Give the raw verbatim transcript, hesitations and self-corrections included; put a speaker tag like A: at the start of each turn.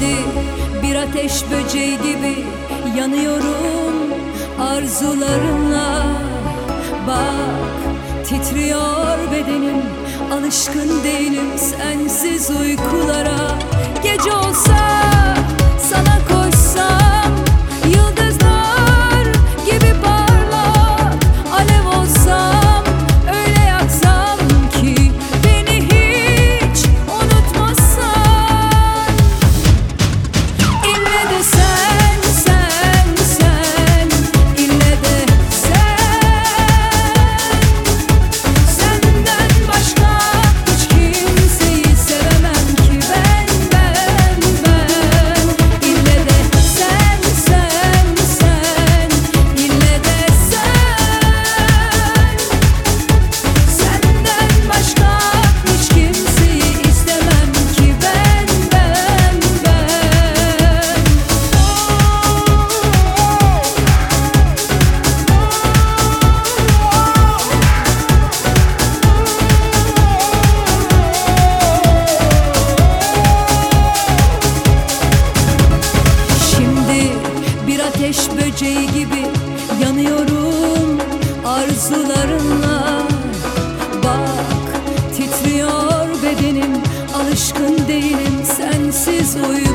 A: Şimdi bir ateş böceği gibi yanıyorum arzularınla. Bak titriyor bedenim, alışkın değilim sensiz uykulara. Gece olsa sana koşsam, yıldızlar gibi parlak alev olsam, öyle yaksam ki beni hiç unutmasan. İlle de sen, sen, sen, ille de sen. Senden başka hiç kimseyi sevemem ki ben, ben, ben. İlle de sen, sen, sen, ille de sen. Senden başka hiç kimseyi istemem ki ben, ben, ben. Şimdi bir ateş böceği gibi yanıyorum arzularınla. Bak titriyor bedenim, alışkın değilim sensiz uyumaya.